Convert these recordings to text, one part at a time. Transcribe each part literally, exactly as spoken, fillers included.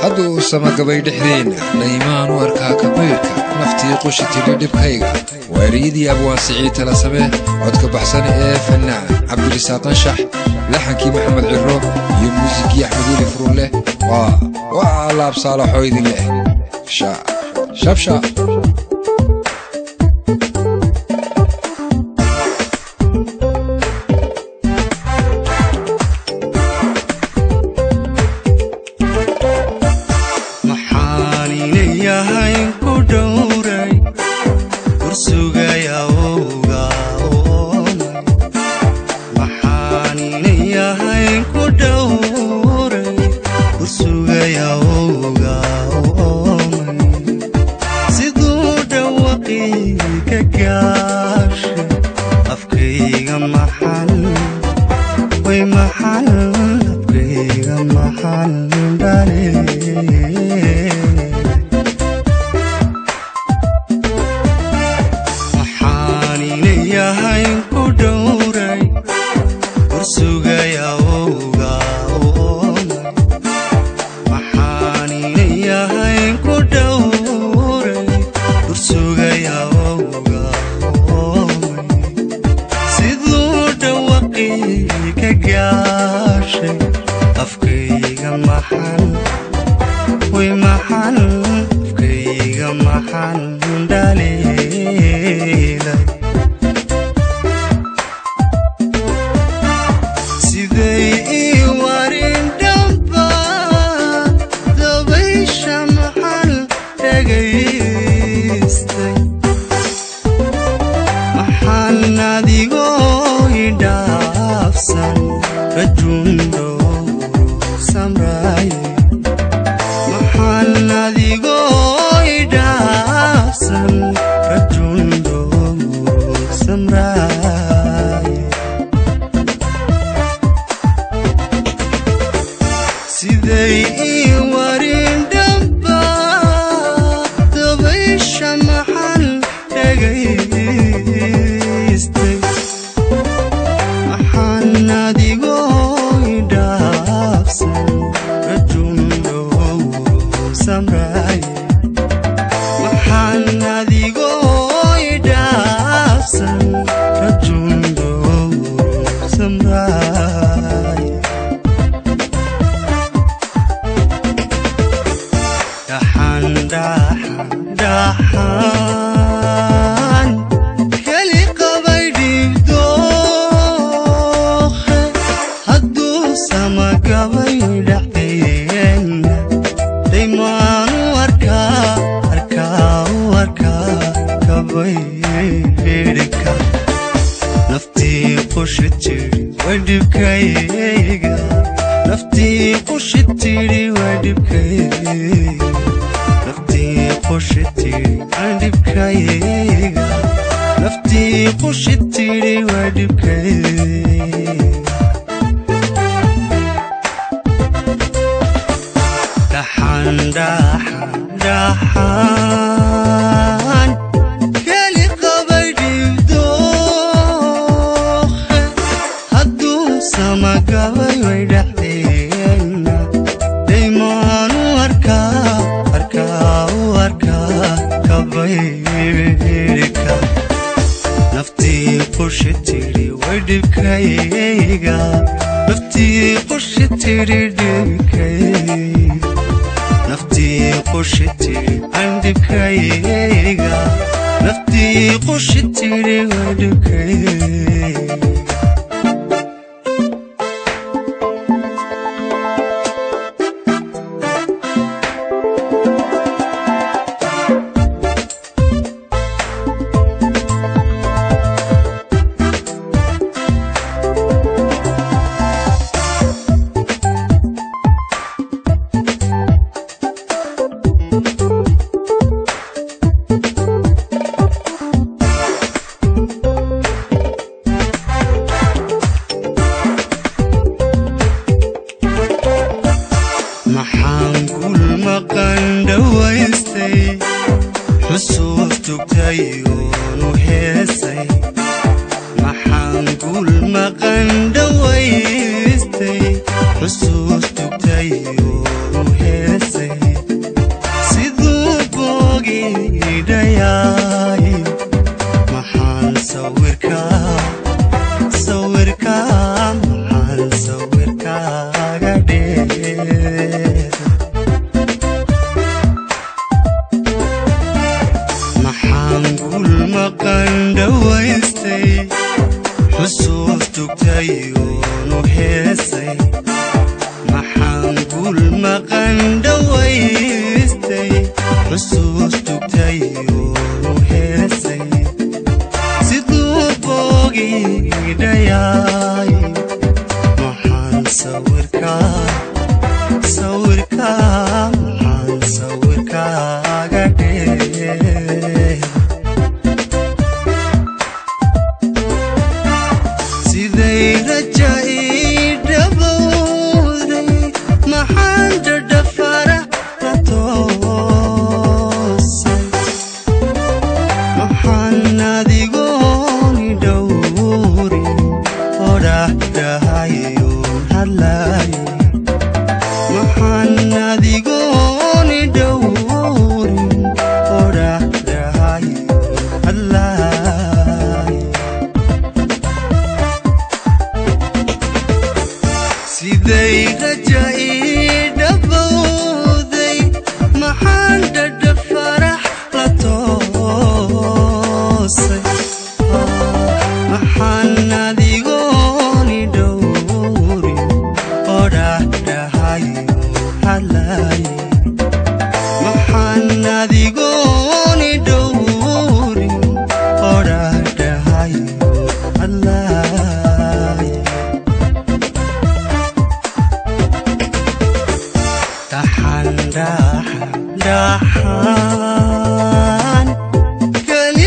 hadduu sama gabay dhexdeena laymaan u arkaa kabayrka naftii qushiti dhibkayga waariyadii abwaan siciid tala samee codka baxsan ee fannaan cabdirisaaq anshax laxankii maxamed cirro iyo muusikii axmed weli furulle waa waa laab saalaxoo idin leh sha shabsha حسوس تبتايو وهسي tugtayoonu heesay maxaan guul maqan dhawaystay xusuus tugtayoonu heesay siduu boogii dhayaay maxaan sawirkaa sawirkaa maxaan sawirkaaga dhee siday raja ii dhabowday maxaan dhadhafara la toosay maxaan adigooni dhowrin oo dhahdhahayoon hadlaayo maxaan adigooni dhowrin oo dhahdhahayoon hadlaayo siday raja ii dhabowday maxaan dhadhafarax la toosay maxaan adigooni dhowrin oo dhahdhahayoon hadlaayo maxaan adigooni dhowrin oo dhahdhahayoon hadlaayo dhaxan dhaxan dhaxan kali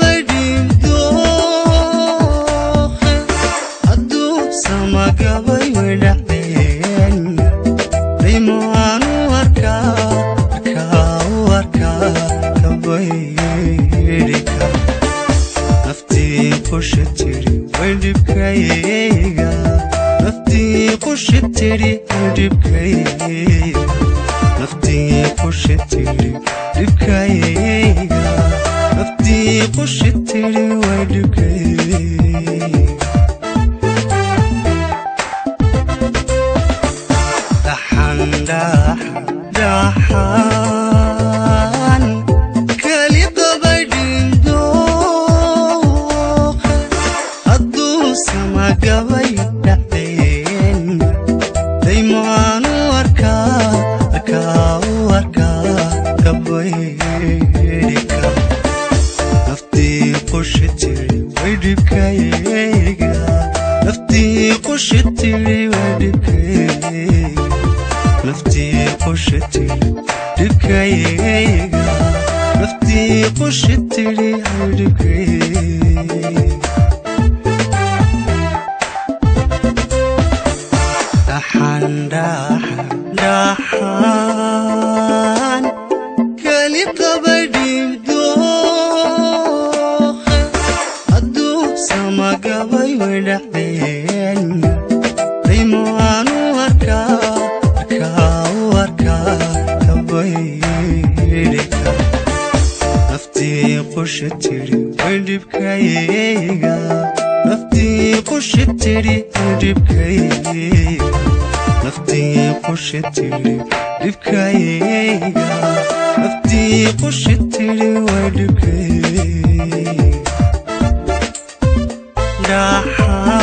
qabadhiibdooqe hadduu samagabay wedhaceen dhimo aanu arkaa arkaa u arkaa kabaydhika naftii qusha tiri way dhibkayga naftii qusha tiri way dhibkayga naftii qusha tiri dhibkayga naftii qusha tiri way dhibkayga dhaxan dhaxan dhaxan kali qabadhiibdooqe hadduu samagabay dhaceen daymo aanu arkaa arkaa u arkaa kabaydhika naftii qusha tiri way dhibkayga naftii qusha tiri way dhibkayga naftii qusha tiri dhibkayga naftii qusha tiri way dhibkayga dhaxan dhaxan dhaxan kali qabadhiibdooqe hadduu samagabay wedhaceen dhimo aanu arkaa arkaa u arkaa kabaydhika naftii qusha tiri way dhibkayga naftii qusha tiri way dhibkayga naftii qusha tiri dhibkayga naftii qusha tiri way dhibkayga dhaxan